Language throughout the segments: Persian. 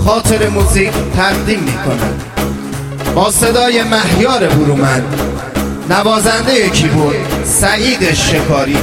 خاطر موزیک تقدیم میکنم با صدای مهیار برومند، نوازنده کیبورد سعید شکاری.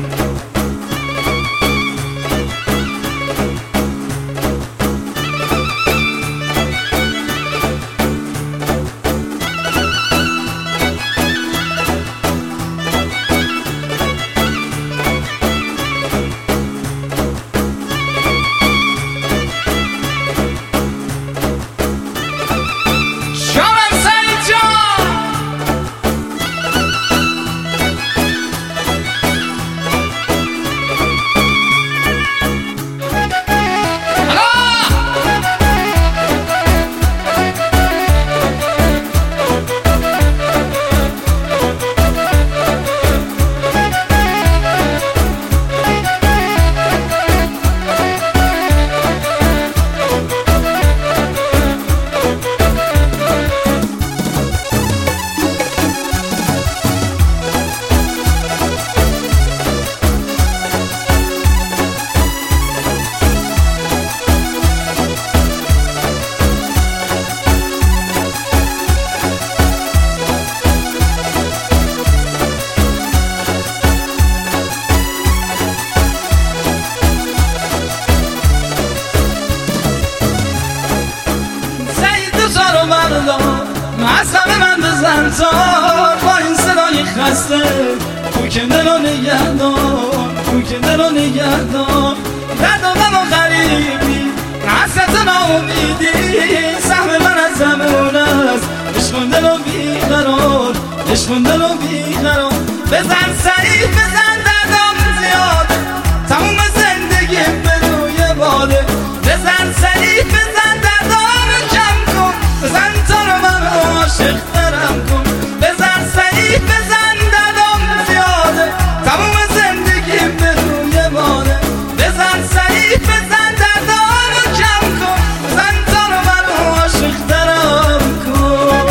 معصب من بزن زار با این صدای خسته کوکن دل و نگهدار، کوکن دل و نگهدار. درد و غم و غریبی حسرت ناامیدی سهم من از زمون است. عشق دل و بیقرار، عشق دل و بیقرار. بزن سریع بزن دردم زیاده، تموم زندگیم به روی باده. بزن سریع بزن دردم کم کن، بزن تا رو من عاشق ترم کن. بزن سریع بزن دردم زیاده، تموم زندگیم به روی باده. بزن سریع بزن دردم کم کن، بزن تا رو من عاشق ترم کن.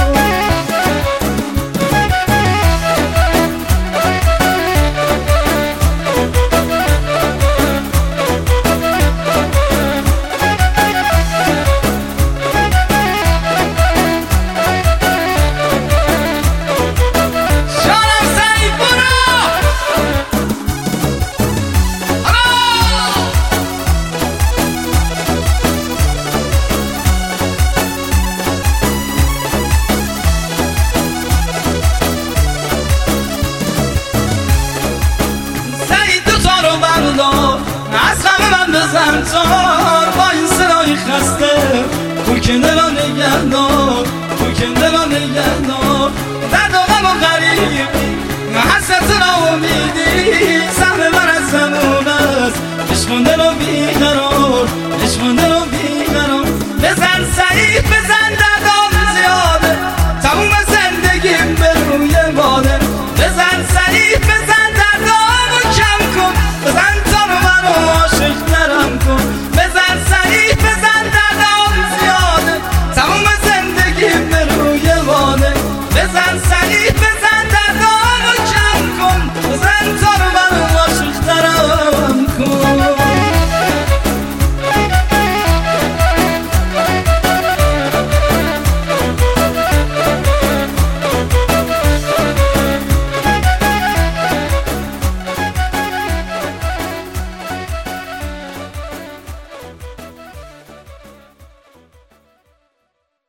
از غم من بزن زار با این صدای خسته کوکن دل و نگهدار، کوکن دل و نگهدار. درد و غم و غریبی حسرت ناامیدی سهم من از زمون است. عشق دل و بیقرار، عشق دل و بیقرار. بزن سریع بزن دردم زیاده، تموم زندگیم به روی باده. بزن سریع بزن